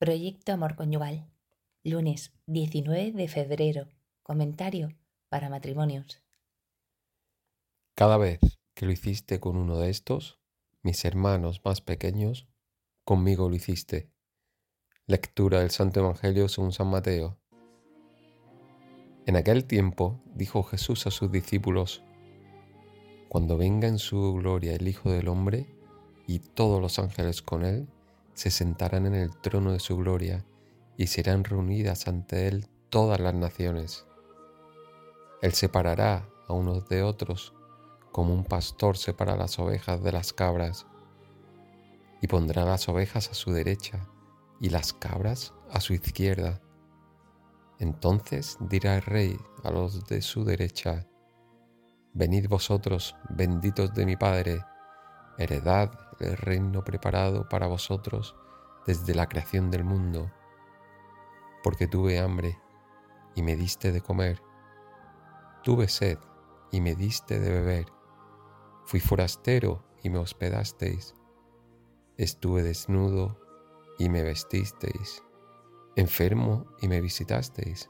Proyecto Amor Conyugal, lunes 19 de febrero. Comentario para matrimonios. Cada vez que lo hiciste con uno de estos, mis hermanos más pequeños, conmigo lo hiciste. Lectura del Santo Evangelio según San Mateo. En aquel tiempo dijo Jesús a sus discípulos: Cuando venga en su gloria el Hijo del Hombre y todos los ángeles con él, se sentarán en el trono de su gloria y serán reunidas ante él todas las naciones. Él separará a unos de otros, como un pastor separa las ovejas de las cabras, y pondrá las ovejas a su derecha y las cabras a su izquierda. Entonces dirá el rey a los de su derecha: Venid vosotros, benditos de mi Padre, heredad el reino preparado para vosotros desde la creación del mundo, porque tuve hambre y me diste de comer, tuve sed y me diste de beber, fui forastero y me hospedasteis, estuve desnudo y me vestisteis, enfermo y me visitasteis,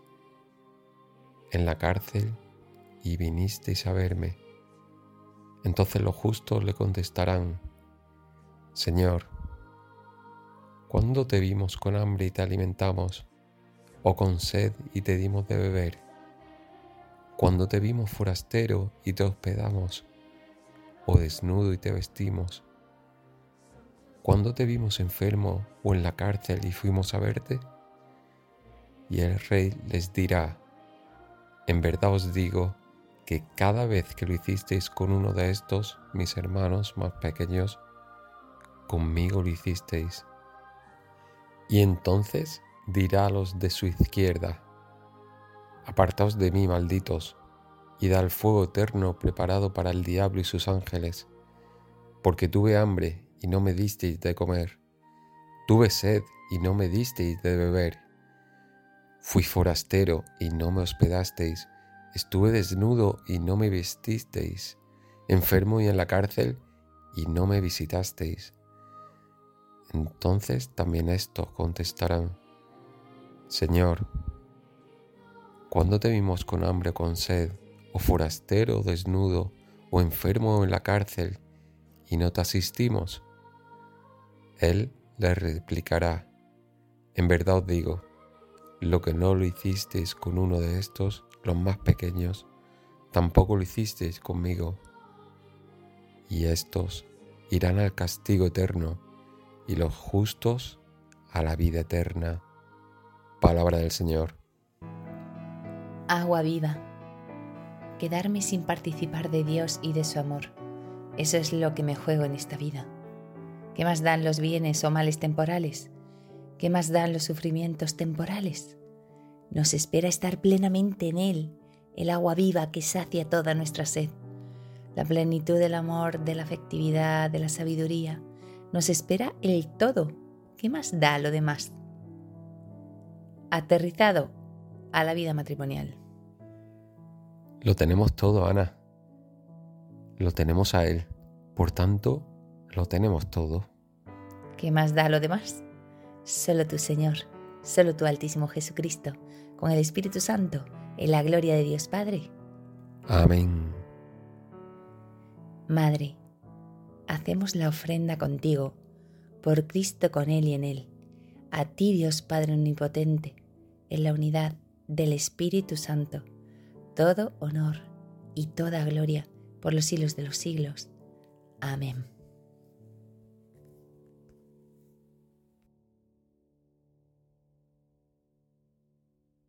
en la cárcel y vinisteis a verme. Entonces los justos le contestarán: Señor, ¿cuándo te vimos con hambre y te alimentamos, o con sed y te dimos de beber? ¿Cuándo te vimos forastero y te hospedamos, o desnudo y te vestimos? ¿Cuándo te vimos enfermo o en la cárcel y fuimos a verte? Y el rey les dirá: En verdad os digo que cada vez que lo hicisteis con uno de estos, mis hermanos más pequeños, conmigo lo hicisteis. Y entonces dirá a los de su izquierda: Apartaos de mí, malditos, id al fuego eterno preparado para el diablo y sus ángeles, porque tuve hambre y no me disteis de comer, tuve sed y no me disteis de beber, fui forastero y no me hospedasteis, estuve desnudo y no me vestisteis, enfermo y en la cárcel y no me visitasteis. Entonces también estos contestarán: Señor, ¿cuándo te vimos con hambre o con sed, o forastero o desnudo, o enfermo o en la cárcel, y no te asistimos? Él les replicará: En verdad os digo, lo que no lo hicisteis con uno de estos, los más pequeños, tampoco lo hicisteis conmigo. Y estos irán al castigo eterno, y los justos a la vida eterna. Palabra del Señor. Agua viva. Quedarme sin participar de Dios y de su amor. Eso es lo que me juego en esta vida. ¿Qué más dan los bienes o males temporales? ¿Qué más dan los sufrimientos temporales? Nos espera estar plenamente en Él, el agua viva que sacia toda nuestra sed. La plenitud del amor, de la afectividad, de la sabiduría. Nos espera el todo. ¿Qué más da lo demás? Aterrizado a la vida matrimonial. Lo tenemos todo, Ana. Lo tenemos a Él. Por tanto, lo tenemos todo. ¿Qué más da lo demás? Solo tú, Señor, solo tú, Altísimo Jesucristo, con el Espíritu Santo, en la gloria de Dios Padre. Amén. Madre, hacemos la ofrenda contigo, por Cristo, con Él y en Él. A ti, Dios Padre Omnipotente, en la unidad del Espíritu Santo, todo honor y toda gloria por los siglos de los siglos. Amén.